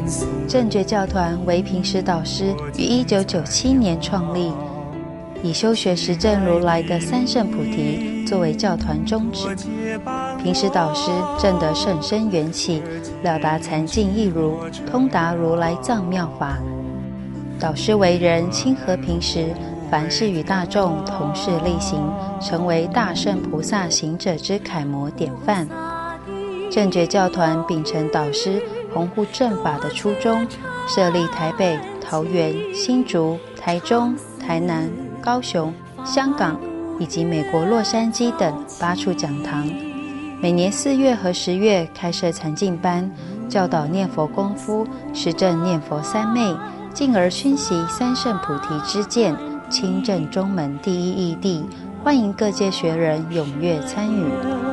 正觉教团为平时导师于1997年创立，以修学实证如来的三圣菩提作为教团宗旨。平时导师证得甚深缘起，了达禅境义如，通达如来藏妙法。导师为人亲和平时，凡事与大众同事力行，成为大圣菩萨行者之楷模典范。正觉教团秉承导师弘护正法的初衷，设立台北、桃园、新竹、台中、台南、高雄、香港以及美国洛杉矶等8处讲堂，每年4月和10月开设禅净班，教导念佛功夫，实证念佛三昧，进而熏习三圣菩提之见，亲证中门第一义谛，欢迎各界学人踊跃参与。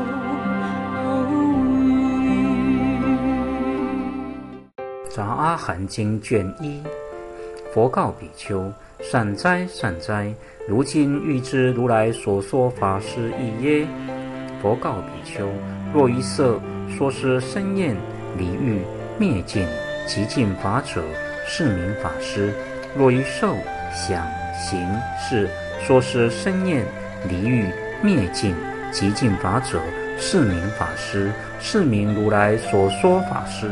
杂阿含经卷1，佛告比丘：善哉善哉，如今欲知如来所说法是义耶？佛告比丘：若于色说是身厌离欲灭尽极尽法者，是名法师；若于受想行识说是身厌离欲灭尽极尽法者，是名法师，是名如来所说法师。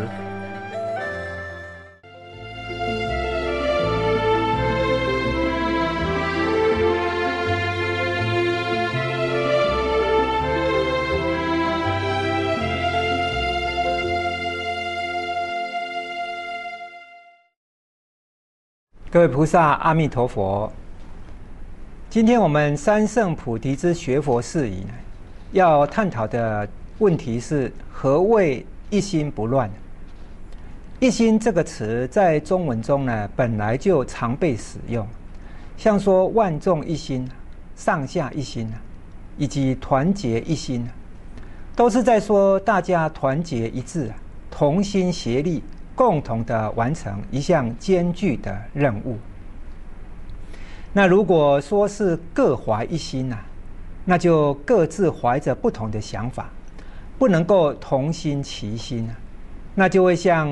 各位菩萨，阿弥陀佛。今天我们三圣菩提之学佛事宜呢，要探讨的问题是何谓一心不乱。一心这个词在中文中呢，本来就常被使用，像说万众一心、上下一心以及团结一心，都是在说大家团结一致，同心协力，共同的完成一项艰巨的任务。那如果说是各怀一心那就各自怀着不同的想法，不能够同心齐心那就会像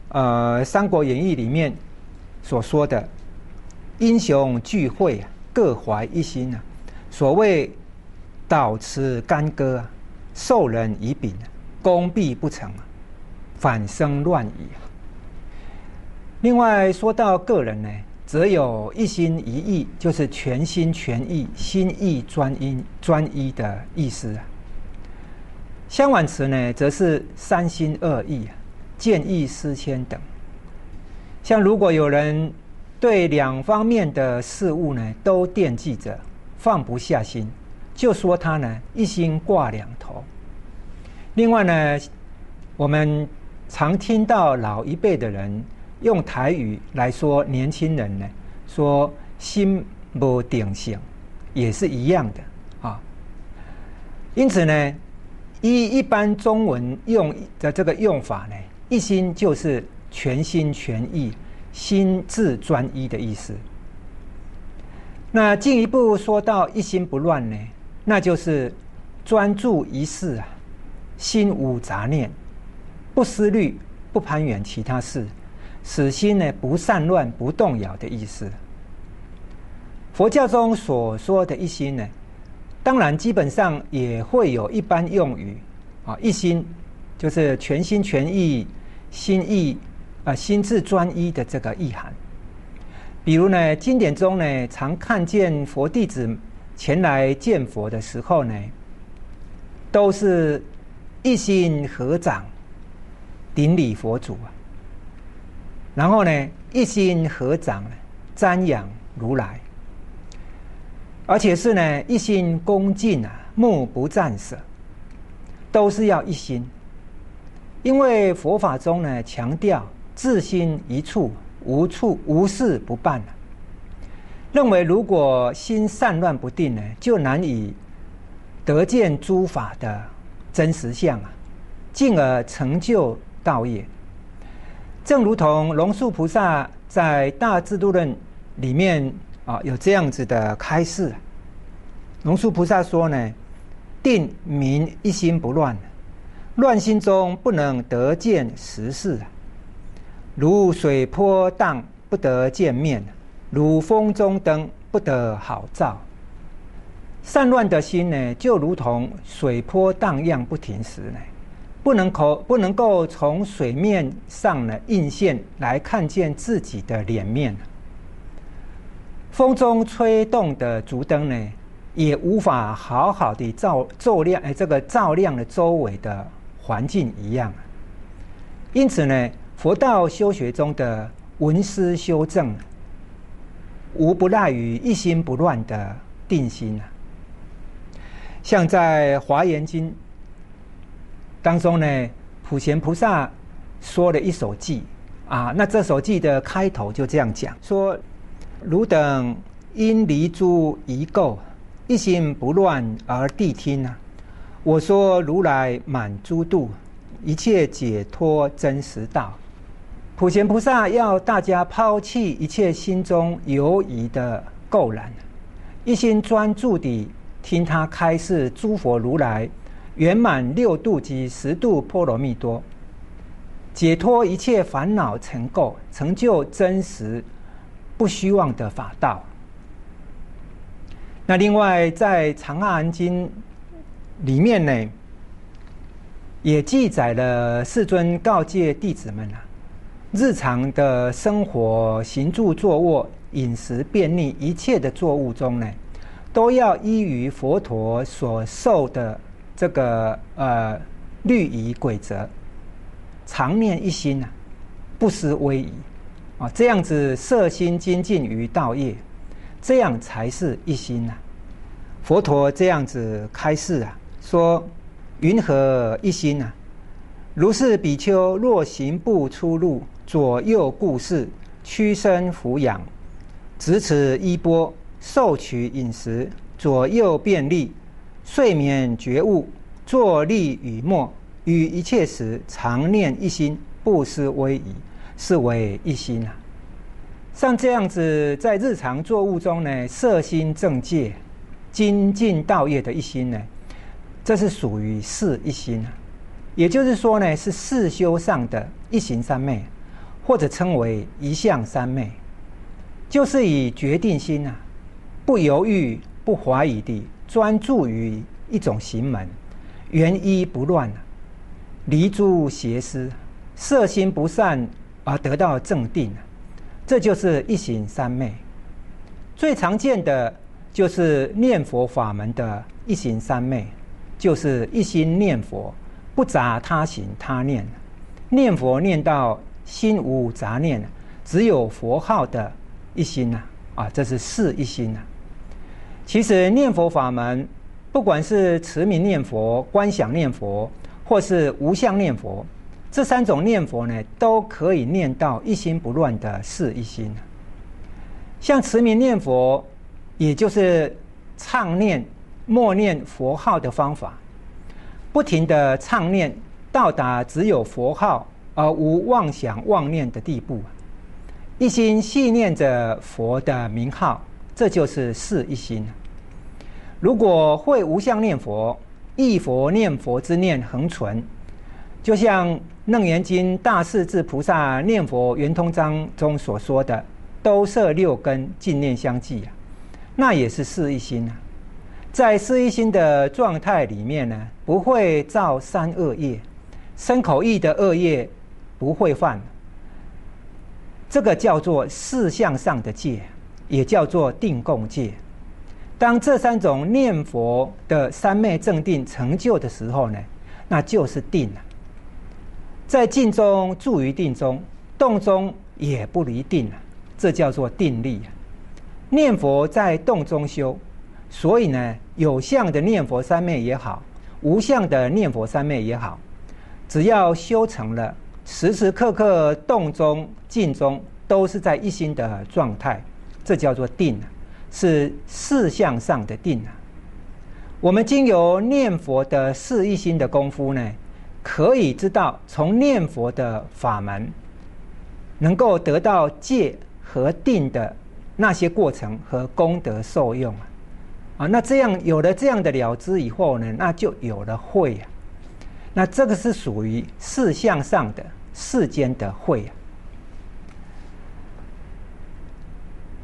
《三国演义》里面所说的英雄聚会各怀一心所谓倒持干戈授人以柄攻必不成反生乱矣。另外说到个人呢，则有一心一意，就是全心全意、心意专一的意思相反词呢，则是三心二意、见异思迁等。像如果有人对两方面的事物呢都惦记着，放不下心，就说他呢一心挂两头。另外呢，我们常听到老一辈的人用台语来说年轻人呢，说心不定性，也是一样的因此呢，依一般中文用的这个用法呢，一心就是全心全意、心智专一的意思。那进一步说到一心不乱呢，那就是专注一事心无杂念，不思虑，不攀缘其他事，使心呢不散乱、不动摇的意思。佛教中所说的一心呢，当然基本上也会有一般用语一心就是全心全意、心智专一的这个意涵。比如呢，经典中呢，常看见佛弟子前来见佛的时候呢，都是一心合掌顶礼佛祖然后呢一心合掌瞻仰如来，而且是呢一心恭敬目不暂舍，都是要一心。因为佛法中呢强调自心一处，无事不办认为如果心散乱不定呢，就难以得见诸法的真实相进而成就道业。正如同龙树菩萨在《大智度论》里面有这样子的开示。龙树菩萨说呢，定名一心不乱，乱心中不能得见实事， 如水波荡不得见面，如风中灯不得好照。散乱的心呢，就如同水波荡漾不停时呢，不能够从水面上呢映现来看见自己的脸面。风中吹动的烛灯呢，也无法好好的照亮了周围的环境一样。因此呢，佛道修学中的闻思修正，无不赖于一心不乱的定心。像在《华严经》当中呢，普贤菩萨说了一首偈啊，那这首偈的开头就这样讲说：汝等因离诸疑垢，一心不乱而谛听啊。我说如来满诸度，一切解脱真实道。普贤菩萨要大家抛弃一切心中犹疑的垢染，一心专注地听他开示诸佛如来圆满六度及10度波罗蜜多，解脱一切烦恼尘垢，成就真实不虚妄的法道。那另外在《长阿含经》里面呢，也记载了世尊告诫弟子们日常的生活行住坐卧饮食便利一切的作物中呢，都要依于佛陀所受的这个律仪规则，常念一心不失威仪这样子摄心精进于道业，这样才是一心佛陀这样子开示说：云何一心如是比丘若行步出入，左右顾视，屈身俯仰，执持衣钵，受取饮食，左右便利，睡眠觉悟，坐立语默，于一切时常念一心，不失威仪，是为一心像这样子在日常作务中呢，摄心正戒精进道业的一心呢，这是属于四一心也就是说呢，是四修上的一行三昧，或者称为一向三昧，就是以决定心不犹豫不怀疑地专注于一种行门，原依不乱离诸邪思，摄心不散而得到正定这就是一行三昧。最常见的就是念佛法门的一行三昧，就是一心念佛，不杂他行他念，念佛念到心无杂念，只有佛号的一心这是四一心其实念佛法门，不管是持名念佛、观想念佛，或是无相念佛，这三种念佛呢，都可以念到一心不乱的四一心像持名念佛，也就是唱念默念佛号的方法，不停的唱念，到达只有佛号而无妄想妄念的地步，一心系念着佛的名号，这就是四一心如果会无相念佛，忆佛念佛之念恒存，就像楞严经大势至菩萨念佛圆通章中所说的，都摄六根净念相继那也是四一心在四一心的状态里面呢，不会造三恶业，身口意的恶业不会犯，这个叫做四相上的戒，也叫做定共戒。当这三种念佛的三昧正定成就的时候呢，那就是定了。在静中住于定中，动中也不离定了，这叫做定力念佛在动中修，所以呢，有相的念佛三昧也好，无相的念佛三昧也好，只要修成了，时时刻刻动中静中都是在一心的状态，这叫做定是四相上的定我们经由念佛的四一心的功夫呢，可以知道从念佛的法门能够得到戒和定的那些过程和功德受用那这样有了这样的了知以后呢，那就有了慧那这个是属于四相上的世间的慧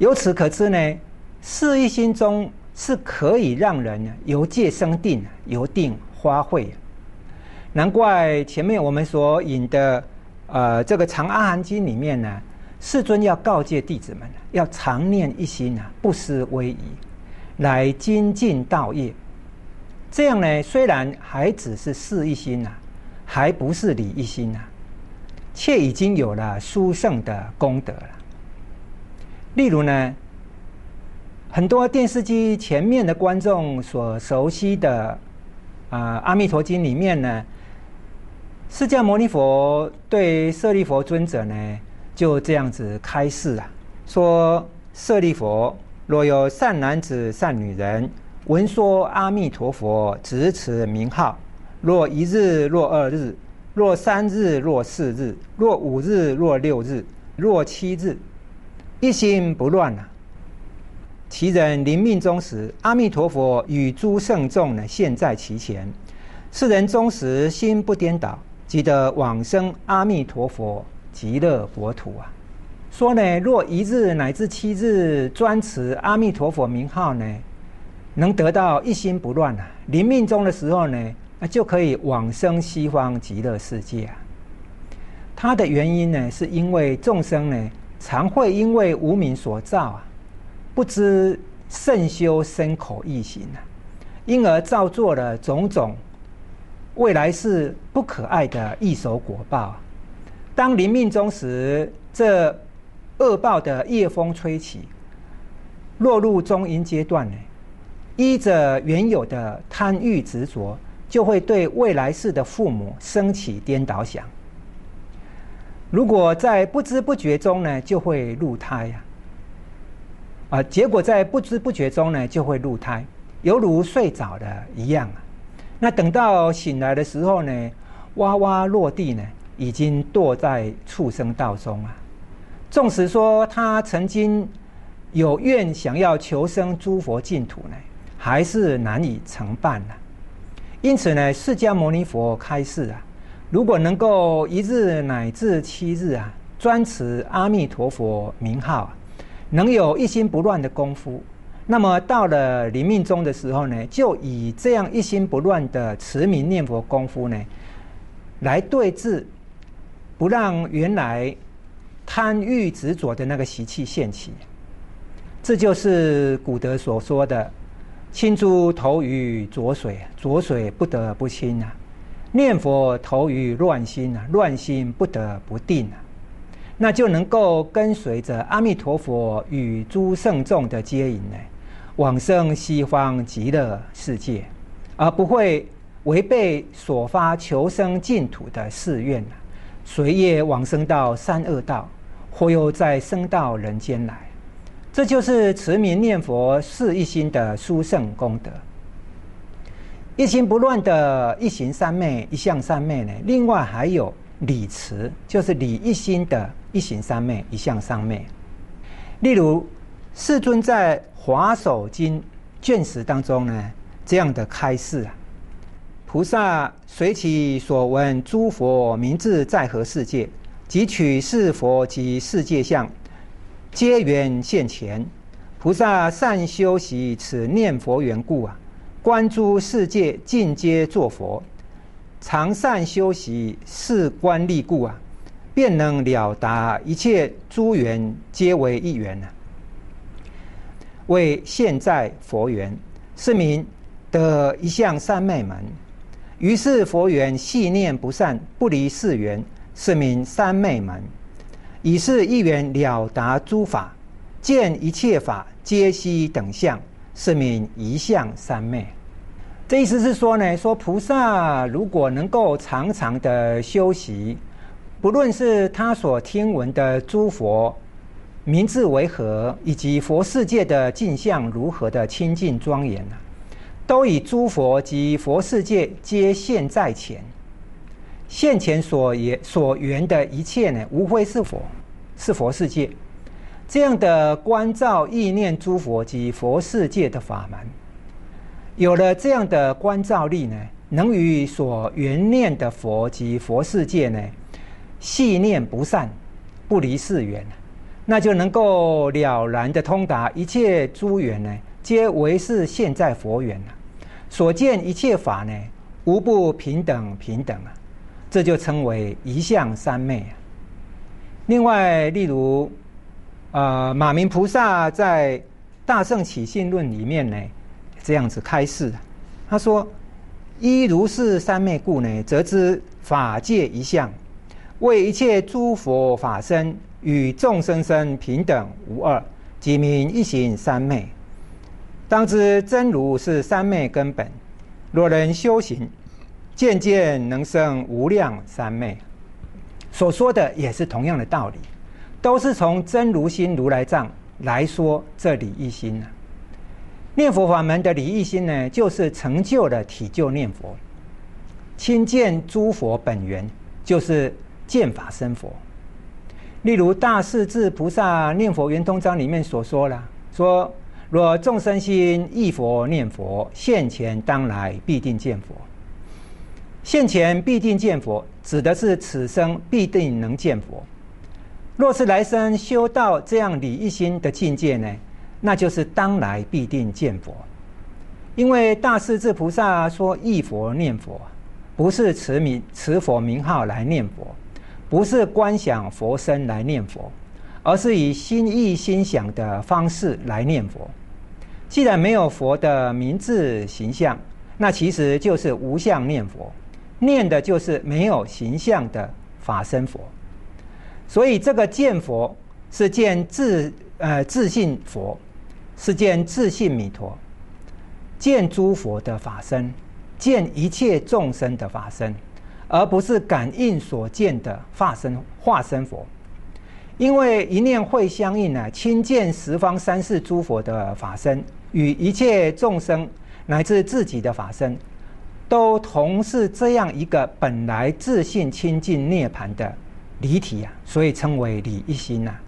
由此可知呢，四一心中是可以让人由戒生定，由定发慧。难怪前面我们所引的这个《长阿含经》里面呢，世尊要告诫弟子们要常念一心不失威仪，来精进道业。这样呢，虽然还只是事一心还不是理一心却已经有了殊胜的功德了。例如呢，很多电视机前面的观众所熟悉的阿弥陀经里面呢，释迦牟尼佛对舍利弗尊者呢就这样子开示说：舍利弗，若有善男子善女人闻说阿弥陀佛，执持名号，若一日，若二日，若三日，若四日，若五日，若六日，若七日，一心不乱其人临命终时，阿弥陀佛与诸圣众呢现在其前，是人终时心不颠倒，即得往生阿弥陀佛极乐国土说呢，若一日乃至七日专持阿弥陀佛名号呢，能得到一心不乱临命终的时候呢，就可以往生西方极乐世界它的原因呢，是因为众生呢常会因为无明所造不知慎修身口意行因而造作了种种未来是不可爱的异熟果报当临命终时，这恶报的夜风吹起，落入中阴阶段呢，依着原有的贪欲执着，就会对未来世的父母升起颠倒想。如果在不知不觉中呢，就会入胎结果在不知不觉中呢，就会入胎，犹如睡着了一样那等到醒来的时候呢，哇哇落地呢，已经堕在畜生道中纵使说他曾经有愿想要求生诸佛净土呢，还是难以成办因此呢，释迦牟尼佛开示如果能够一日乃至七日专持阿弥陀佛名号能有一心不乱的功夫，那么到了临命终的时候呢，就以这样一心不乱的持名念佛功夫呢，来对治，不让原来贪欲执着的那个习气现起。这就是古德所说的清珠投于浊水，浊水不得不清念佛投于乱心乱心不得不定那就能够跟随着阿弥陀佛与诸圣众的接引往生西方极乐世界，而不会违背所发求生净土的誓愿随业往生到三恶道，或又再生到人间来。这就是持名念佛是一心的殊胜功德。一心不乱的一行三昧一向三昧呢，另外还有理持，就是理一心的一行三昧一向三昧。例如世尊在华首经卷10当中呢，这样的开示菩萨随其所闻诸佛名字在何世界，即取是佛及世界相，皆缘现前。菩萨善修习此念佛缘故观诸世界尽皆作佛，常善修习是观力故便能了达一切诸缘皆为一缘为现在佛缘，是名得一向三昧门。于是佛缘细念不散，不离是缘，是名三昧门。以是一缘了达诸法，见一切法皆悉等相，是名一向三昧。这意思是说呢，说菩萨如果能够常常的修习，不论是他所听闻的诸佛名字为何，以及佛世界的境象如何的清净庄严都以诸佛及佛世界皆现在前，现前所缘的一切呢，无非是佛，是佛世界。这样的观照意念诸佛及佛世界的法门，有了这样的观照力呢，能与所缘念的佛及佛世界呢，细念不散，不离是缘， 那就能够了然的通达一切诸缘呢，皆为是现在佛缘了。所见一切法呢，无不平等平等啊，这就称为一相三昧啊。另外，例如马明菩萨在《大乘起信论》里面呢，这样子开示，他说：依如是三昧故呢，则知法界一相，为一切诸佛法身与众生身平等无二，即名一行三昧。当知真如是三昧根本，若人修行，渐渐能生无量三昧。所说的也是同样的道理，都是从真如心如来藏来说这理一心啊。念佛法门的理一心呢，就是成就了体就念佛，亲见诸佛本源，就是见法身佛。例如大势至菩萨念佛圆通章里面所说了，说若众生心忆佛念佛，现前当来必定见佛。现前必定见佛，指的是此生必定能见佛。若是来生修到这样理一心的境界呢，那就是当来必定见佛。因为大势至菩萨说忆佛念佛，不是持佛名号来念佛，不是观想佛身来念佛，而是以心意心想的方式来念佛。既然没有佛的名字形象，那其实就是无相念佛，念的就是没有形象的法身佛。所以这个见佛是见自信佛，是见自信弥陀，见诸佛的法身，见一切众生的法身，而不是感应所见的化身佛。因为一念会相应呢，亲见十方三世诸佛的法身，与一切众生乃至自己的法身，都同是这样一个本来自信清净涅槃的离体啊，所以称为理一心啊。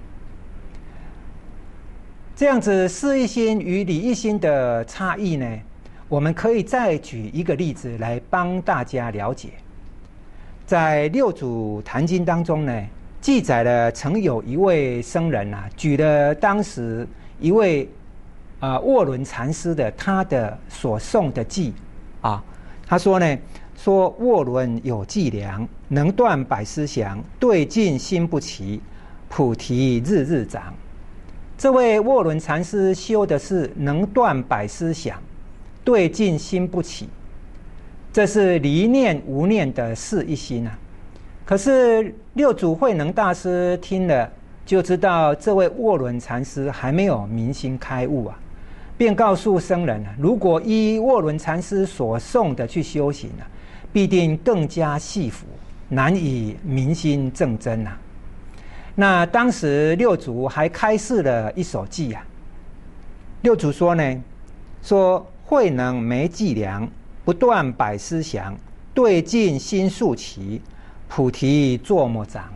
这样子事一心与理一心的差异呢，我们可以再举一个例子来帮大家了解。在六祖坛经当中呢，记载了曾有一位僧人啊，举了当时一位卧轮禅师的他的所诵的偈啊，他说呢，说卧轮有伎俩，能断百思想，对境心不齐，菩提日日长。这位卧轮禅师修的是能断百思想，对境心不起，这是离念无念的事一心啊。可是六祖慧能大师听了就知道这位卧轮禅师还没有明心开悟啊，便告诉僧人啊，如果依卧轮禅师所诵的去修行啊，必定更加细腐，难以明心正真啊。那当时六祖还开示了一首偈啊，六祖说呢，说慧能没伎俩，不断百思想，对境心速齐，菩提作莫长。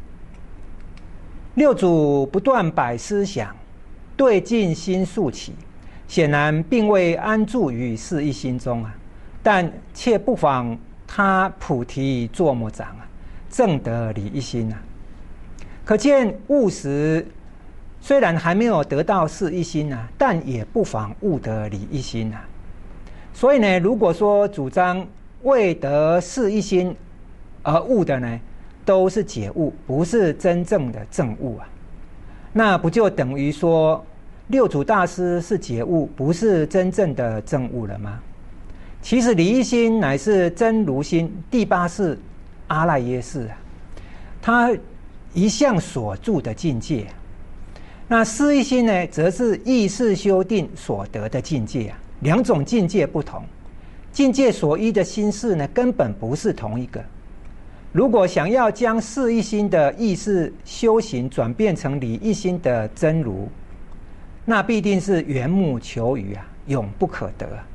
六祖不断百思想，对境心速齐，显然并未安住于事一心中啊，但却不妨他菩提作莫长啊，正得理一心啊。可见悟时虽然还没有得到事一心啊，但也不妨悟得理一心啊。所以呢，如果说主张未得事一心而悟的呢，都是解悟，不是真正的正悟啊。那不就等于说六祖大师是解悟，不是真正的正悟了吗？其实理一心乃是真如心第八识阿赖耶识啊，他一向所住的境界。那事一心呢，则是意识修定所得的境界啊，两种境界不同，境界所依的心事呢，根本不是同一个。如果想要将事一心的意识修行转变成理一心的真如，那必定是缘木求鱼啊，永不可得啊。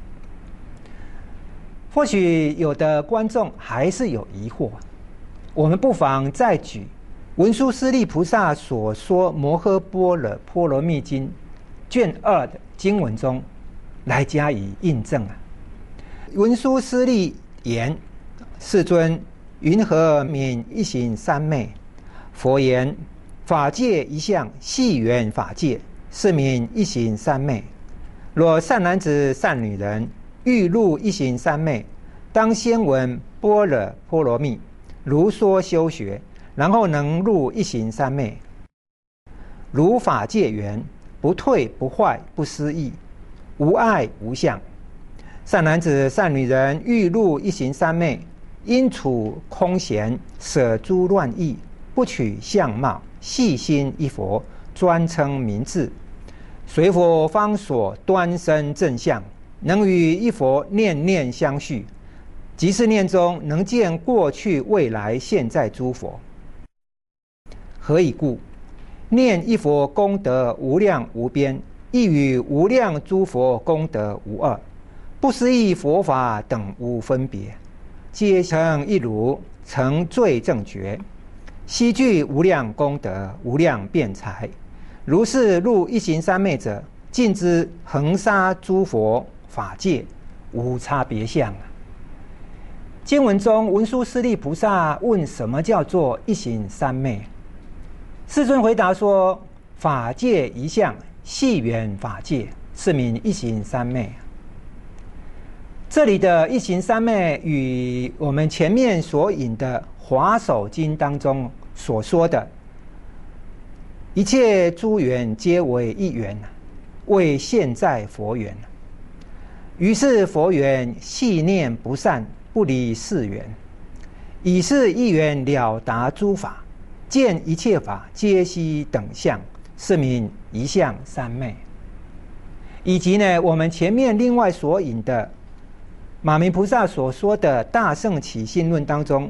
或许有的观众还是有疑惑，我们不妨再举文殊师利菩萨所说《摩诃般若波罗蜜经》卷2的经文中来加以印证啊。文殊师利言：世尊，云何名一行三昧？佛言： 法界一向，系缘法界，是名一行三昧。若善男子善女人欲入一行三昧，当先闻般若波罗蜜，如说修学，然后能入一行三昧。如法界缘，不退不坏不失意，无碍无相。善男子善女人欲入一行三昧，应处空闲，舍诸乱意，不取相貌，细心一佛，专称名字，随佛方所端身正相，能与一佛念念相续，即是念中能见过去未来现在诸佛。何以故？念一佛功德无量无边，亦与无量诸佛功德无二，不思议佛法等无分别，皆成一如，成最正觉，悉具无量功德无量辩才。如是入一行三昧者，尽知恒沙诸佛法界无差别相。经文中，文殊师利菩萨问什么叫做一行三昧？世尊回答说：法界一向，系缘法界，是名一行三昧。这里的一行三昧与我们前面所引的华首经当中所说的一切诸缘皆为一缘，为现在佛缘。于是佛缘系念不散，不离是缘，以是一缘了达诸法，见一切法皆悉等相，是名一相三昧。以及呢，我们前面另外所引的马明菩萨所说的大乘起信论当中，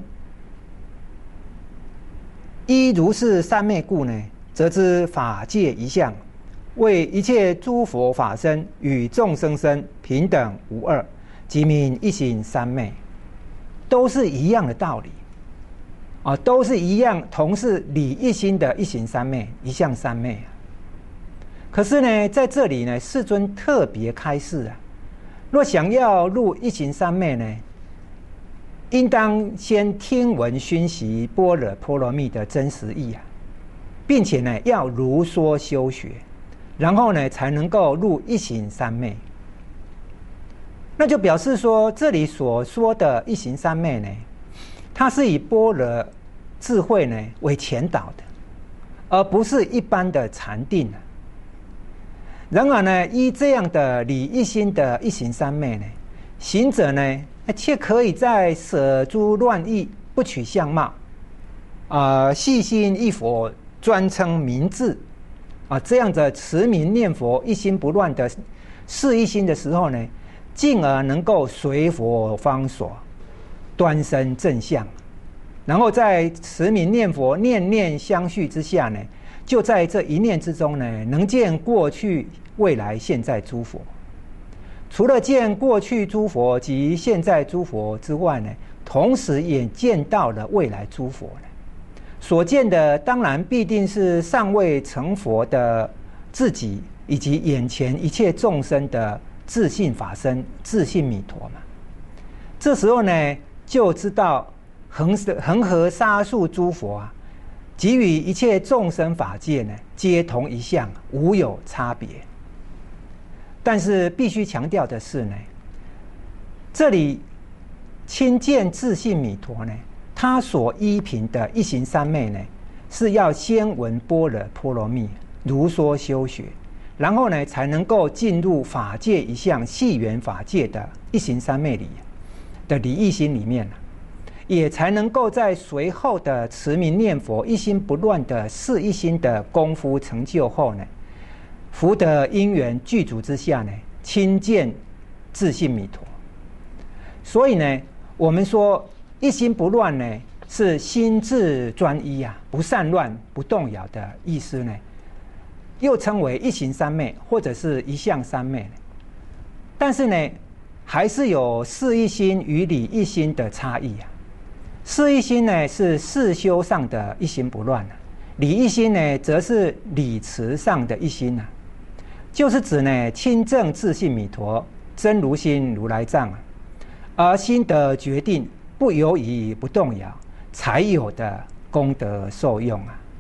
依如是三昧故呢，则知法界一向，为一切诸佛法身与众生身平等无二，即名一行三昧。都是一样的道理都是一样，同是理一心的一行三昧，一向三昧。可是呢，在这里呢，世尊特别开示若想要入一行三昧呢，应当先听闻熏习般若波罗蜜的真实义并且呢，要如说修学，然后呢，才能够入一行三昧。那就表示说，这里所说的一行三昧呢，它是以般若智慧呢为前导的，而不是一般的禅定然而呢，依这样的理一心的一行三昧呢，行者呢却可以在舍诸乱意，不取相貌，细心一佛，专称名字这样的持名念佛，一心不乱的是一心的时候呢，进而能够随佛方所端身正相，然后在持名念佛念念相续之下呢，就在这一念之中呢，能见过去未来现在诸佛。除了见过去诸佛及现在诸佛之外呢，同时也见到了未来诸佛所见的当然必定是尚未成佛的自己，以及眼前一切众生的自性法身、自性弥陀嘛。这时候呢，就知道恒河沙数诸佛给予一切众生法界呢，皆同一相，无有差别。但是必须强调的是呢，这里亲见自性弥陀呢，他所依凭的一行三昧呢，是要先闻般若波罗蜜，如说修学，然后呢，才能够进入法界一向系缘法界的一行三昧里的理一心里面也才能够在随后的持名念佛一心不乱的是一心的功夫成就后呢，福德因缘具足之下呢，亲见自性弥陀。所以呢，我们说一心不乱呢，是心智专一不散乱不动摇的意思呢，又称为一行三昧或者是一向三昧。但是呢，还是有事一心与理一心的差异事一心呢，是事修上的一心不乱理一心呢，则是理持上的一心就是指呢，亲证自性弥陀真如心如来藏而心得决定，不犹疑不动摇，才有的功德受用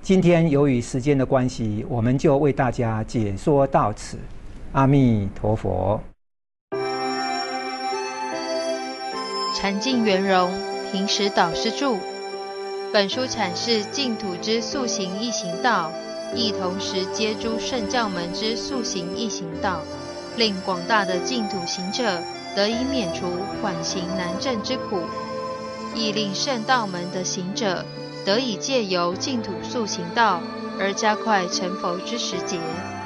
今天由于时间的关系，我们就为大家解说到此。阿弥陀佛。 禅净圆融，平时导师著。本书阐释净土之速行易行道，亦同时接诸圣教门之速行易行道，令广大的净土行者得以免除缓行难证之苦，亦令圣道门的行者得以借由净土速行道而加快成佛之时节。